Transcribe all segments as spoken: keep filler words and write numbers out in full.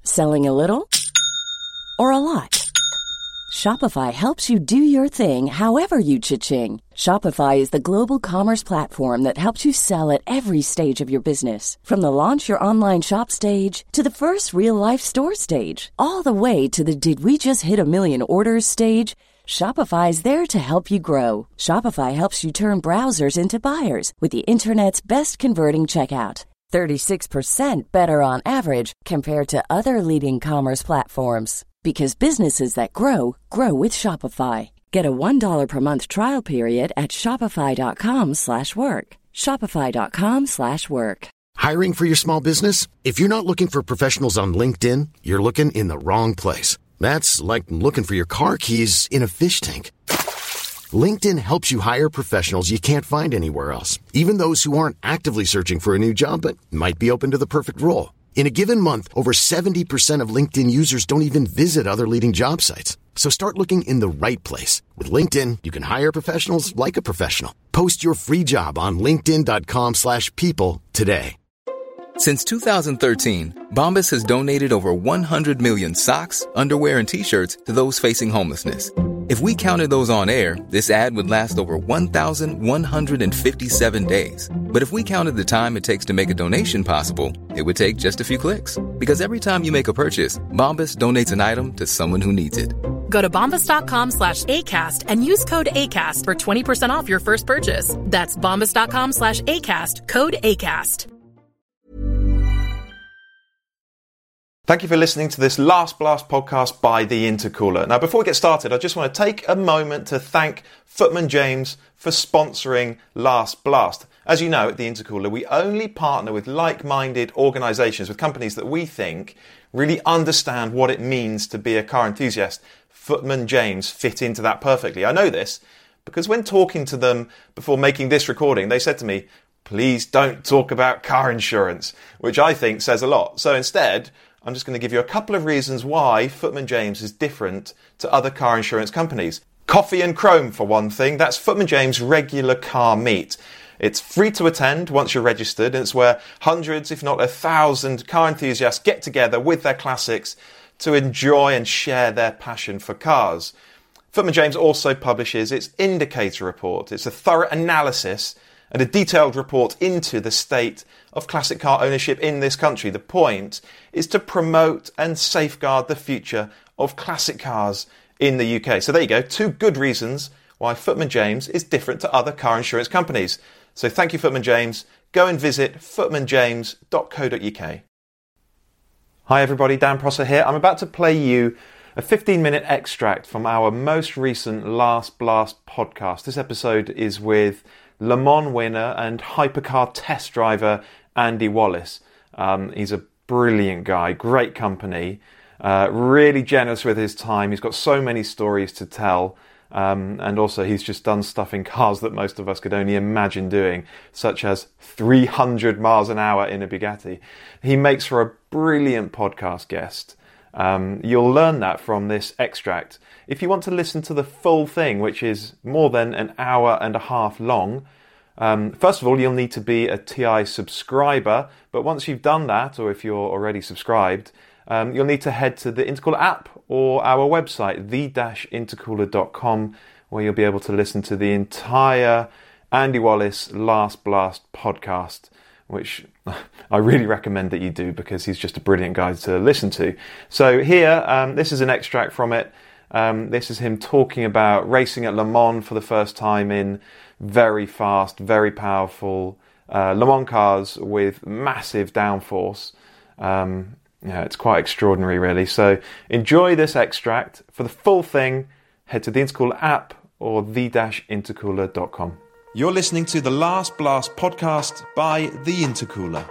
Selling a little or a lot? Shopify helps you do your thing however you cha-ching. Shopify is the global commerce platform that helps you sell at every stage of your business. From the launch your online shop stage to the first real-life store stage, all the way to the did we just hit a million orders stage. Shopify is there to help you grow. Shopify helps you turn browsers into buyers with the internet's best converting checkout. thirty-six percent better on average compared to other leading commerce platforms. Because businesses that grow, grow with Shopify. Get a one dollar per month trial period at shopify.com slash work. Shopify.com slash work. Hiring for your small business? If you're not looking for professionals on LinkedIn, you're looking in the wrong place. That's like looking for your car keys in a fish tank. LinkedIn helps you hire professionals you can't find anywhere else, even those who aren't actively searching for a new job but might be open to the perfect role. In a given month, over seventy percent of LinkedIn users don't even visit other leading job sites. So start looking in the right place. With LinkedIn, you can hire professionals like a professional. Post your free job on linkedin.com slash people today. Since two thousand thirteen, Bombas has donated over one hundred million socks, underwear, and T-shirts to those facing homelessness. If we counted those on air, this ad would last over one thousand one hundred fifty-seven days. But if we counted the time it takes to make a donation possible, it would take just a few clicks. Because every time you make a purchase, Bombas donates an item to someone who needs it. Go to bombas.com slash ACAST and use code ACAST for twenty percent off your first purchase. That's bombas.com slash ACAST, code ACAST. Thank you for listening to this Last Blast podcast by The Intercooler. Now, before we get started, I just want to take a moment to thank Footman James for sponsoring Last Blast. As you know, at The Intercooler, we only partner with like-minded organisations, with companies that we think really understand what it means to be a car enthusiast. Footman James fit into that perfectly. I know this because when talking to them before making this recording, they said to me, please don't talk about car insurance, which I think says a lot. So instead, I'm just going to give you a couple of reasons why Footman James is different to other car insurance companies. Coffee and Chrome, for one thing. That's Footman James' regular car meet. It's free to attend once you're registered, and it's where hundreds, if not a thousand, car enthusiasts get together with their classics to enjoy and share their passion for cars. Footman James also publishes its Indicator Report. It's a thorough analysis and a detailed report into the state of classic car ownership in this country. The point is to promote and safeguard the future of classic cars in the U K. So there you go, two good reasons why Footman James is different to other car insurance companies. So thank you, Footman James. Go and visit footman james dot co dot uk. Hi everybody, Dan Prosser here. I'm about to play you a fifteen minute extract from our most recent Last Blast podcast. This episode is with Le Mans winner and hypercar test driver Andy Wallace. Um, he's a brilliant guy, great company, uh, really generous with his time. He's got so many stories to tell, um, and also he's just done stuff in cars that most of us could only imagine doing, such as three hundred miles an hour in a Bugatti. He makes for a brilliant podcast guest. Um, you'll learn that from this extract. If you want to listen to the full thing, which is more than an hour and a half long, um, first of all, you'll need to be a T I subscriber. But once you've done that, or if you're already subscribed, um, you'll need to head to the Intercooler app or our website, the dash intercooler dot com, where you'll be able to listen to the entire Andy Wallace Last Blast podcast, which I really recommend that you do because he's just a brilliant guy to listen to. So here, um, this is an extract from it. Um, this is him talking about racing at Le Mans for the first time in very fast, very powerful uh, Le Mans cars with massive downforce. Um, yeah, it's quite extraordinary, really. So enjoy this extract. For the full thing, head to the Intercooler app or the dash intercooler dot com. You're listening to the Last Blast podcast by The Intercooler.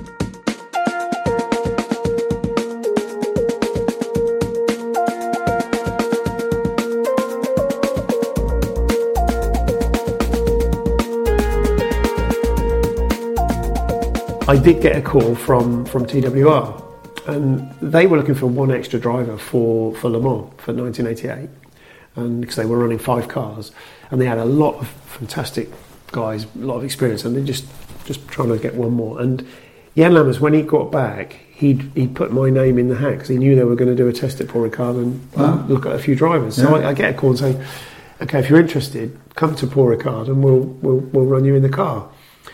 I did get a call from, from T W R, and they were looking for one extra driver for, for Le Mans for nineteen eighty-eight, and because they were running five cars, and they had a lot of fantastic guys, a lot of experience, and they're just just trying to get one more. And Jan Lammers, when he got back, he'd he'd put my name in the hat because he knew they were going to do a test at Paul Ricard and wow. look at a few drivers. So yeah. I, I get a call and say, "Okay, if you're interested, come to Paul Ricard and we'll we'll we'll run you in the car,"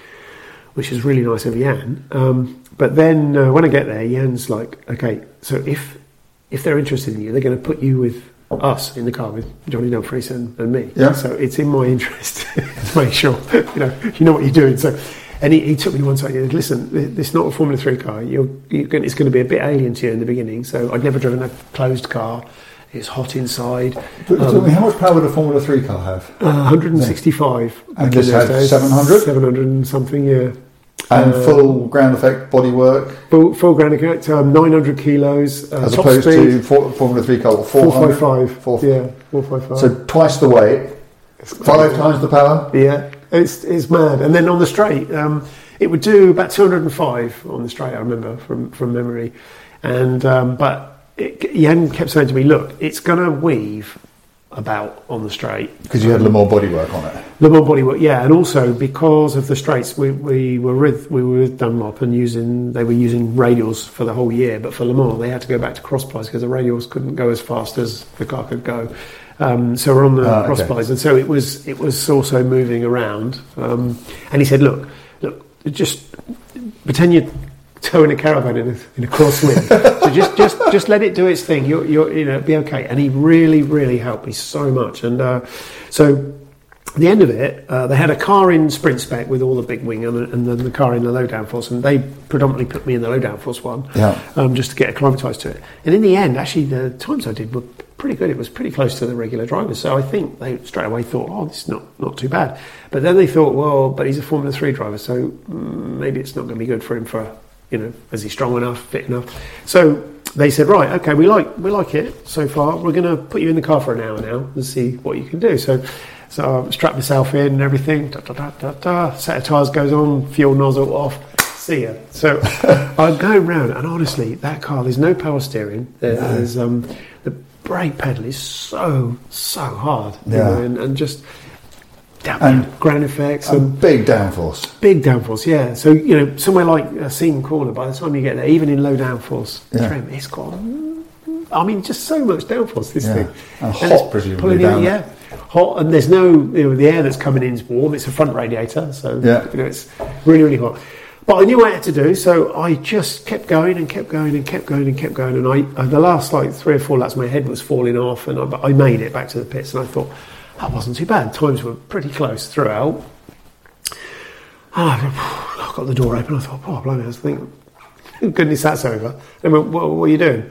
which is really nice of Jan. Um, but then uh, when I get there, Jan's like, "Okay, so if if they're interested in you, they're going to put you with us in the car with Johnny Dumfries and, and me. Yeah. So it's in my interest to make sure you know you know what you're doing." So. And he, he took me one side and he said, "Listen, it's not a Formula three car. You're, you're going, it's going to be a bit alien to you in the beginning." So I'd never driven a closed car. It's hot inside. But um, tell me, how much power would a Formula three car have? Uh, one hundred sixty-five. And this had seven hundred? seven hundred and something, yeah. And uh, full ground effect bodywork? Full, full ground effect, um, nine hundred kilos. Uh, As top opposed speed, to four, Formula three car, four fifty-five. Four, yeah, four fifty-five. So twice the weight, five times the power? Yeah, it's it's mad. And then on the straight, um, it would do about two hundred five on the straight, I remember, from, from memory. And um, But it, Jan kept saying to me, "Look, it's going to weave about on the straight." Because you had Le Mans bodywork on it. Le Mans bodywork, yeah. And also because of the straights, we, we, were with, we were with Dunlop and using they were using radials for the whole year. But for Le Mans, they had to go back to cross plies because the radials couldn't go as fast as the car could go. Um, so we're on the ah, cross okay. plies. And so it was, it was also moving around. Um, and he said, look, look, just pretend you're towing a caravan in a, in a crosswind. So just, just, just let it do its thing. You're, you're, you know, be okay. And he really, really helped me so much. And uh, so at the end of it, uh, they had a car in sprint spec with all the big wing, and, and then the car in the low downforce. And they predominantly put me in the low downforce one, yeah. um, just to get acclimatised to it. And in the end, actually, the times I did were pretty good. It was pretty close to the regular drivers. So I think they straight away thought, "Oh, this is not, not too bad." But then they thought, well, but he's a Formula three driver, so mm, maybe it's not going to be good for him for, you know, is he strong enough, fit enough? So they said, right, okay, we like we like it so far. We're going to put you in the car for an hour now and see what you can do. So so I strapped myself in and everything. Da, da, da, da, da. Set of tyres goes on, fuel nozzle off. See ya. So I'm going round, and honestly, that car, there's no power steering. There's no. um, the brake pedal is so so hard, yeah. you know, and, and just down, and ground effects and, and big downforce. Big downforce, yeah. So you know, somewhere like uh, Seaton Corner, by the time you get there, even in low downforce yeah. trim, it's got, I mean, just so much downforce. This yeah. thing, and, and hot, presumably down. Yeah, hot, and there's no, you know, the air that's coming in is warm. It's a front radiator, so yeah. you know, it's really really hot. But I knew what I had to do, so I just kept going and kept going and kept going and kept going. And I, the last like three or four laps, my head was falling off, and I, but I made it back to the pits. And I thought that wasn't too bad. Times were pretty close throughout. And I got the door open. I thought, oh, blimey, I was thinking, goodness, that's over. They went, what, what are you doing?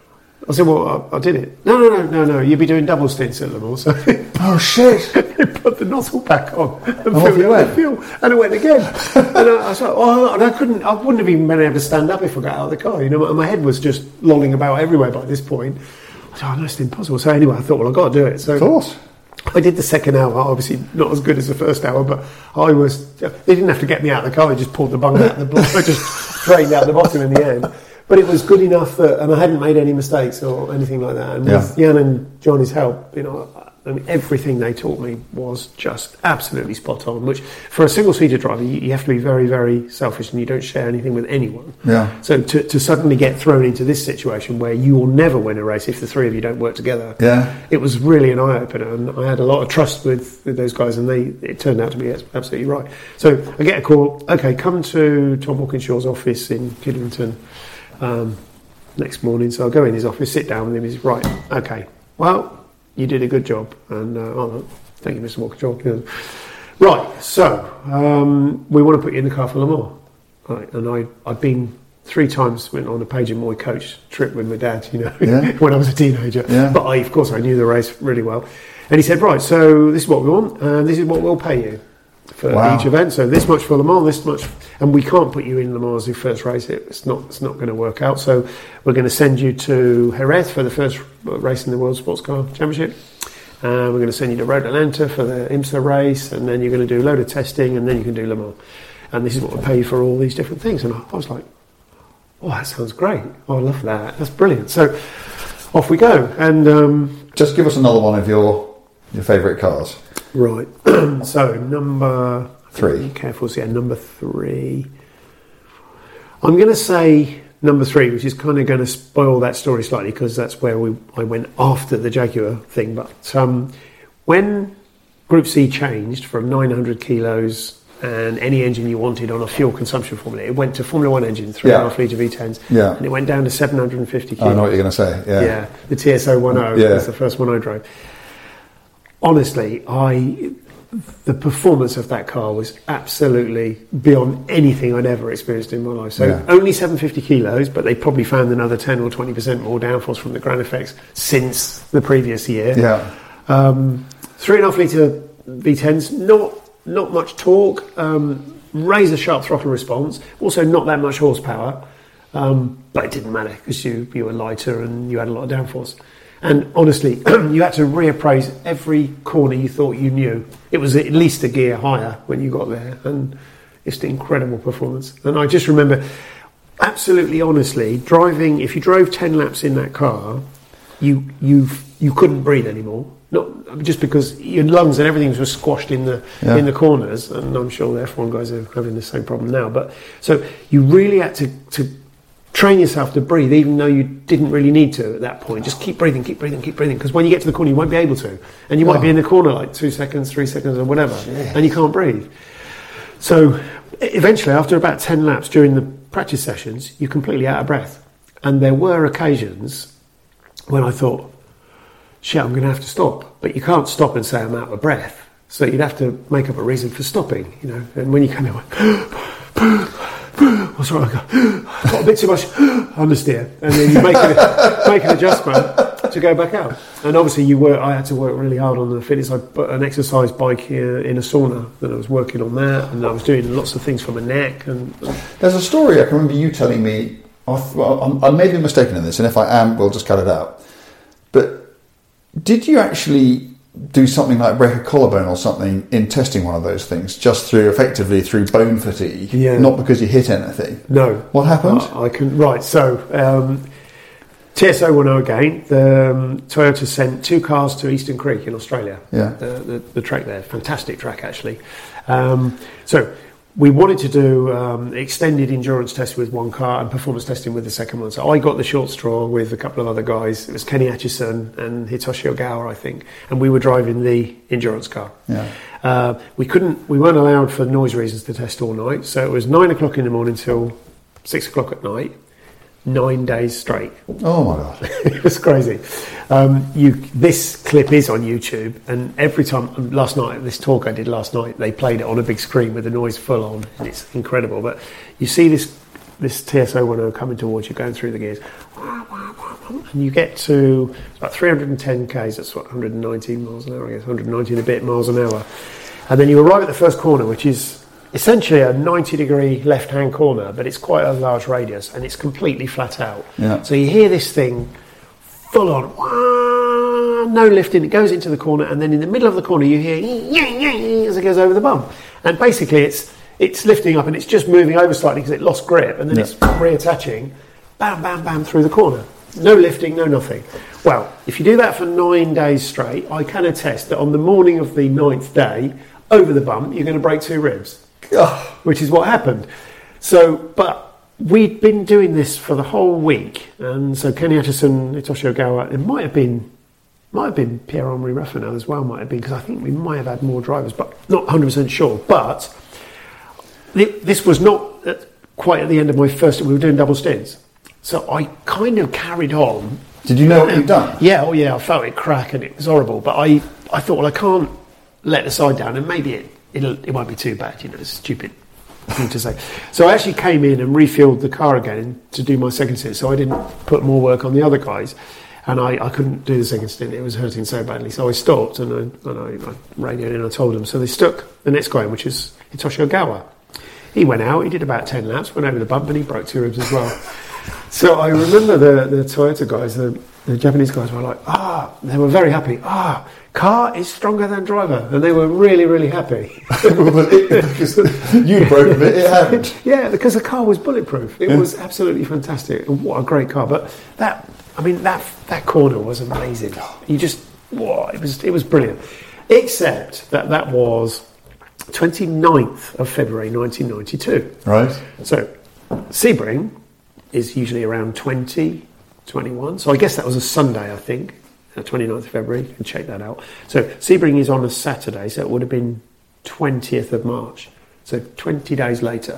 I said, well, I, I did it. No, no, no, no, no. You'd be doing double stints at Le Mans. So oh shit! They put the nozzle back on and oh, filled it with fuel, and it went again. And I, I was like, oh, and I couldn't. I wouldn't have even been able to stand up if I got out of the car. You know, my, my head was just lolling about everywhere by this point. I thought, oh, no, it's impossible. So anyway, I thought, well, I've got to do it. So of course. I did the second hour, obviously not as good as the first hour, but I was. They didn't have to get me out of the car; they just pulled the bung out the bottom. I just straightened out the bottom in the end. But it was good enough that, and I hadn't made any mistakes or anything like that. And yeah. with Jan and Johnny's help, you know, I mean, everything they taught me was just absolutely spot on. Which, for a single-seater driver, you, you have to be very, very selfish, and you don't share anything with anyone. Yeah. So to, to suddenly get thrown into this situation where you will never win a race if the three of you don't work together, yeah, it was really an eye-opener. And I had a lot of trust with, with those guys, and they it turned out to be absolutely right. So I get a call. Okay, come to Tom Walkinshaw's office in Kidlington. Um, next morning, so I'll go in his office, sit down with him. He's right, okay, well, you did a good job, and uh, oh, thank you, Mister Walkinshaw. Right, so um, we want to put you in the car for Le Mans. Right, and I, I'd been three times, went on a Page and Moy coach trip with my dad, you know, yeah. when I was a teenager. Yeah. But I, of course, I knew the race really well. And he said, right, so this is what we want, and this is what we'll pay you for wow. each event. So this much for Le Mans, this much, and we can't put you in Le Mans as your first race. It's not, it's not going to work out. So we're going to send you to Jerez for the first race in the World Sports Car Championship. Uh, we're going to send you to Road Atlanta for the IMSA race, and then you're going to do a load of testing, and then you can do Le Mans. And this is what we pay you for all these different things. And I, I was like, oh, that sounds great. Oh, I love that. That's brilliant. So off we go. And um, just give us another one of your your favourite cars. Right. So number three. Careful. So yeah, number three. I'm going to say number three, which is kind of going to spoil that story slightly because that's where we I went after the Jaguar thing. But um, when Group C changed from nine hundred kilos and any engine you wanted on a fuel consumption formula, it went to Formula One engine, three Yeah. and a half litre V tens, Yeah. and it went down to seven hundred fifty kilos. I know what you're going to say. Yeah. Yeah, the T S O ten Yeah. was the first one I drove. Honestly, I the performance of that car was absolutely beyond anything I'd ever experienced in my life. So Yeah. only seven hundred fifty kilos, but they probably found another ten or twenty percent more downforce from the ground effects since the previous year. Yeah. Um, three and a half litre V tens, not not much torque, um, razor sharp throttle response, also not that much horsepower, um, but it didn't matter because you, you were lighter and you had a lot of downforce. And honestly, you had to reappraise every corner you thought you knew. It was at least a gear higher when you got there, and it's an incredible performance. And I just remember, absolutely honestly, driving, if you drove ten laps in that car, you you you couldn't breathe anymore. Not just because your lungs and everything was squashed in the Yeah. in the corners, and I'm sure the F one guys are having the same problem now. But so you really had to, to train yourself to breathe, even though you didn't really need to at that point. Just keep breathing, keep breathing, keep breathing, because when you get to the corner, you won't be able to, and you might be in the corner like two seconds, three seconds, or whatever, and you can't breathe. So eventually, after about ten laps during the practice sessions, you're completely out of breath, and there were occasions when I thought, shit, I'm going to have to stop. But you can't stop and say I'm out of breath. So you'd have to make up a reason for stopping, you know. And when you kind of went, oh, sorry, I got, got a bit too much understeer. And then you make, a, make an adjustment to go back out. And obviously you work, I had to work really hard on the fitness. I put an exercise bike here in a sauna, and I was working on that. And I was doing lots of things for my neck. And There's a story I can remember you telling me. I, th- well, I'm, I may be mistaken in this, and if I am, we'll just cut it out. But did you actually do something like break a collarbone or something in testing one of those things, just through effectively through bone fatigue, Yeah. not because you hit anything? no. What happened? I, I can, right, so um, T S O ten again, the um, Toyota sent two cars to Eastern Creek in Australia. Yeah. The, the, the track there, fantastic track actually. Um, so we wanted to do um, extended endurance tests with one car and performance testing with the second one. So I got the short straw with a couple of other guys. It was Kenny Atchison and Hitoshi Ogawa, I think, and we were driving the endurance car. Yeah. Uh, we couldn't, we weren't allowed for noise reasons to test all night. So it was nine o'clock in the morning till six o'clock at night. Nine days straight. Oh my god! It was crazy. Um, you, this clip is on YouTube, and every time um, last night, this talk I did last night, they played it on a big screen with the noise full on, and it's incredible. But you see this this T S O ten coming towards you, going through the gears, and you get to about three hundred ten k's. That's what one hundred nineteen miles an hour, I guess, one hundred nineteen and a bit miles an hour, and then you arrive at the first corner, which is essentially a ninety degree left-hand corner, but it's quite a large radius and it's completely flat out. Yeah. So you hear this thing full on, wah, no lifting, it goes into the corner, and then in the middle of the corner you hear as it goes over the bump. And basically it's it's lifting up and it's just moving over slightly because it lost grip, and then Yeah. it's reattaching, bam, bam, bam, through the corner. No lifting, no nothing. Well, if you do that for nine days straight, I can attest that on the morning of the ninth day, over the bump, you're going to break two ribs. Which is what happened. So, but we'd been doing this for the whole week, and so Kenny Atchison, Hitoshi Ogawa, it might have been, might have been Pierre-Henri Raffinel as well, might have been, because I think we might have had more drivers, but not one hundred percent sure. But th- this was not at, quite at the end of my first. We were doing double stints, so I kind of carried on. Did you know what you'd done? Yeah, oh yeah, I felt it crack and it was horrible. But I, I thought, well, I can't let the side down, and maybe it. It'll, it won't be too bad, you know, it's a stupid thing to say. So I actually came in and refilled the car again to do my second stint, so I didn't put more work on the other guys, and I, I couldn't do the second stint, it was hurting so badly. So I stopped and I, and I, I radioed and I told them. So they stuck the next guy in, which is Hitoshi Ogawa. He went out, he did about ten laps, went over the bump, and he broke two ribs as well. So I remember the, the Toyota guys, the, the Japanese guys were like, ah, they were very happy. Ah, car is stronger than driver. And they were really, really happy. Because you'd broken it, it hadn't. Yeah, because the car was bulletproof. It Yeah. was absolutely fantastic. And what a great car. But that, I mean, that that corner was amazing. You just, whoa, it was, it was brilliant. Except that that was twenty-ninth of February nineteen ninety-two. Right. So Sebring is usually around twenty, twenty-one. So I guess that was a Sunday, I think, uh, twenty-ninth of February. You can check that out. So Sebring is on a Saturday, so it would have been twentieth of March. So twenty days later.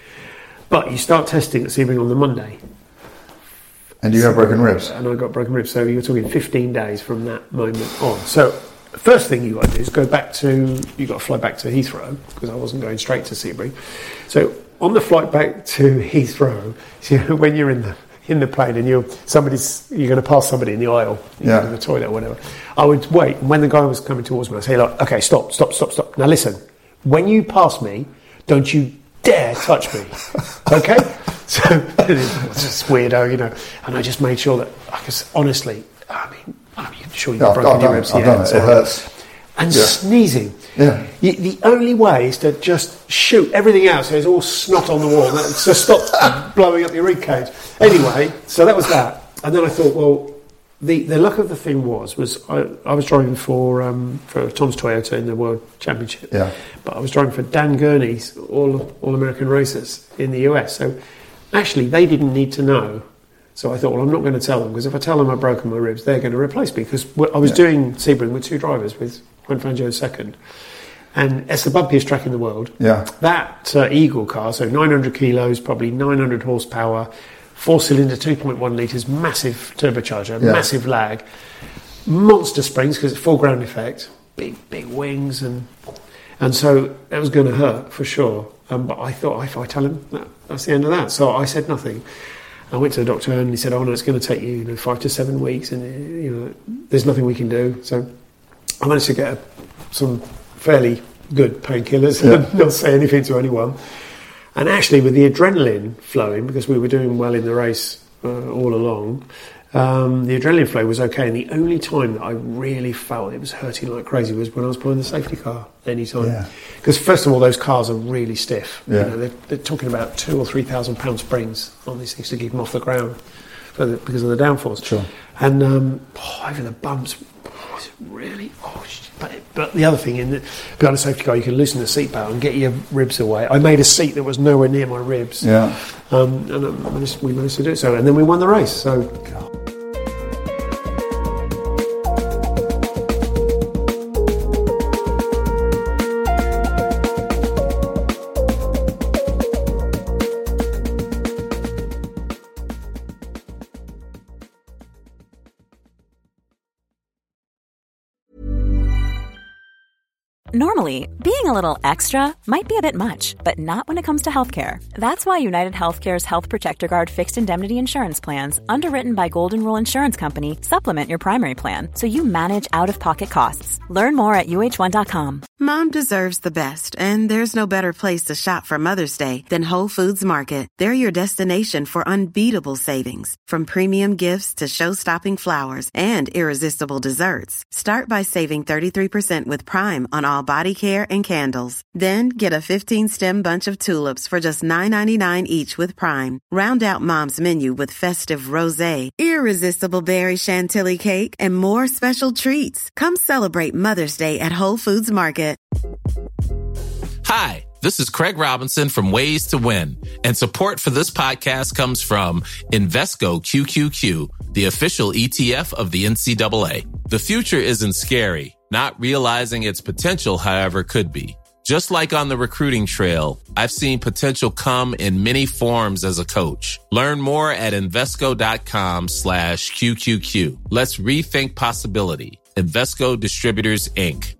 But you start testing at Sebring on the Monday. And you have broken ribs? And I got broken ribs. So you're talking fifteen days from that moment on. So the first thing you got to do is go back to, you got to fly back to Heathrow, because I wasn't going straight to Sebring. So on the flight back to Heathrow, you know, when you're in the in the plane and you're somebody's you're going to pass somebody in the aisle, yeah. in the toilet or whatever, I would wait. And when the guy was coming towards me, I'd say, like, okay, stop, stop, stop, stop. Now listen, when you pass me, don't you dare touch me, okay? So it's just weirdo, you know. And I just made sure that, because honestly, I mean, I'm sure you've yeah, broken I've your done ribs. it. I've yeah, done it. It hurts. And yeah. sneezing. Yeah. You, the only way is to just shoot everything out so there's all snot on the wall. So stop blowing up your rib cage. Anyway, so that was that. And then I thought, well, the, the luck of the thing was, was I, I was driving for um, for Tom's Toyota in the World Championship. Yeah. But I was driving for Dan Gurney's All All American Racers in the U S. So actually, they didn't need to know. So I thought, well, I'm not going to tell them, because if I tell them I've broken my ribs, they're going to replace me. Because I was yeah. doing Sebring with two drivers, with Juan Fangio second. And it's the bumpiest track in the world. Yeah. That uh, Eagle car, so nine hundred kilos, probably nine hundred horsepower, four-cylinder, two point one litres, massive turbocharger, yeah. massive lag, monster springs, because it's full ground effect, big, big wings. And and so it was going to hurt, for sure. Um, but I thought, if I tell him, that, that's the end of that. So I said nothing. I went to the doctor and he said, oh no, it's going to take you, you know, five to seven weeks and, you know, there's nothing we can do. So I managed to get a, some fairly good painkillers yeah. and not say anything to anyone. And actually with the adrenaline flowing, because we were doing well in the race uh, all along, um, the adrenaline flow was okay. And the only time that I really felt it was hurting like crazy was when I was pulling the safety car any time. Because yeah. first of all, those cars are really stiff. Yeah. You know, they're, they're talking about two or three thousand pound springs on these things to keep them off the ground for the, because of the downforce. Sure. And um, oh, over the bumps, oh, it really. Oh, but, but the other thing, in the, behind a safety car, you can loosen the seatbelt and get your ribs away. I made a seat that was nowhere near my ribs. Yeah. Um, and I managed, we managed to do it. So, and then we won the race. So. God. Normally, being a little extra might be a bit much, but not when it comes to healthcare. That's why United Healthcare's Health Protector Guard fixed indemnity insurance plans, underwritten by Golden Rule Insurance Company, supplement your primary plan so you manage out-of-pocket costs. Learn more at U H one dot com. Mom deserves the best, and there's no better place to shop for Mother's Day than Whole Foods Market. They're your destination for unbeatable savings, from premium gifts to show-stopping flowers and irresistible desserts. Start by saving thirty-three percent with Prime on all body care and candles. Then get a fifteen-stem bunch of tulips for just nine ninety-nine each with Prime. Round out Mom's menu with festive rosé, irresistible berry chantilly cake, and more special treats. Come celebrate Mother's Day at Whole Foods Market. Hi, this is Craig Robinson from Ways to Win, and support for this podcast comes from Invesco Q Q Q, the official E T F of the N C double A. The future isn't scary. Not realizing its potential, however, could be. Just like on the recruiting trail, I've seen potential come in many forms as a coach. Learn more at Invesco.com slash QQQ. Let's rethink possibility. Invesco Distributors, Incorporated.